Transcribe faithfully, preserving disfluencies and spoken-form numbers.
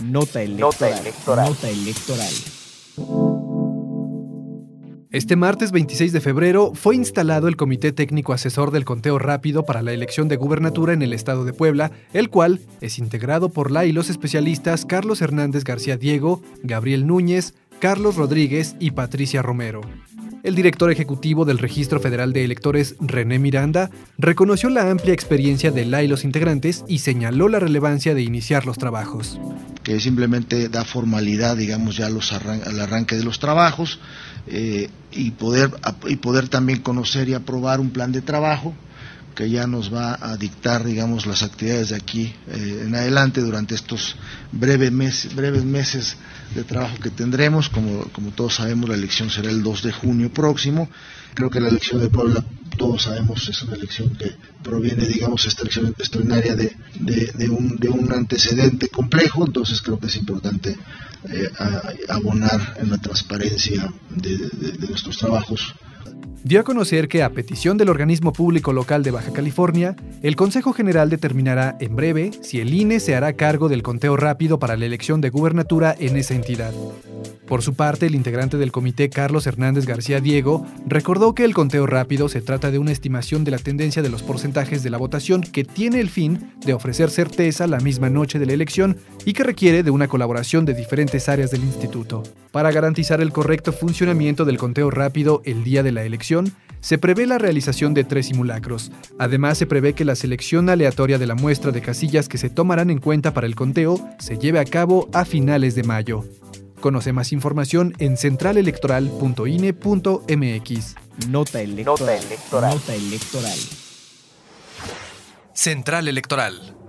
Nota electoral. Nota electoral. Nota electoral. Este martes veintiséis de febrero fue instalado el Comité Técnico Asesor del Conteo Rápido para la elección de gubernatura en el estado de Puebla, el cual es integrado por la y los especialistas Carlos Hernández García Diego, Gabriel Núñez, Carlos Rodríguez y Patricia Romero. El director ejecutivo del Registro Federal de Electores, René Miranda, reconoció la amplia experiencia de la y los integrantes y señaló la relevancia de iniciar los trabajos. Que simplemente da formalidad, digamos, ya los arran- al arranque de los trabajos eh, y, poder, y poder también conocer y aprobar un plan de trabajo que ya nos va a dictar, digamos, las actividades de aquí eh, en adelante durante estos breves meses, breves meses de trabajo que tendremos. Como, como todos sabemos, la elección será el dos de junio próximo. Creo que la elección de Puebla, todos sabemos, es una elección que proviene, digamos, esta elección extraordinaria de, de, de, un, de un antecedente complejo. Entonces creo que es importante eh, a, abonar en la transparencia de, de, de nuestros trabajos. Dio a conocer que, a petición del organismo público local de Baja California, el Consejo General determinará en breve si el I N E se hará cargo del conteo rápido para la elección de gubernatura en esa entidad. Por su parte, el integrante del comité, Carlos Hernández García Diego, recordó que el conteo rápido se trata de una estimación de la tendencia de los porcentajes de la votación que tiene el fin de ofrecer certeza la misma noche de la elección y que requiere de una colaboración de diferentes áreas del instituto. Para garantizar el correcto funcionamiento del conteo rápido el día de la elección, se prevé la realización de tres simulacros. Además, se prevé que la selección aleatoria de la muestra de casillas que se tomarán en cuenta para el conteo se lleve a cabo a finales de mayo. Conoce más información en central electoral punto i n e punto m x. Nota electoral. Nota electoral. Nota electoral. Central Electoral.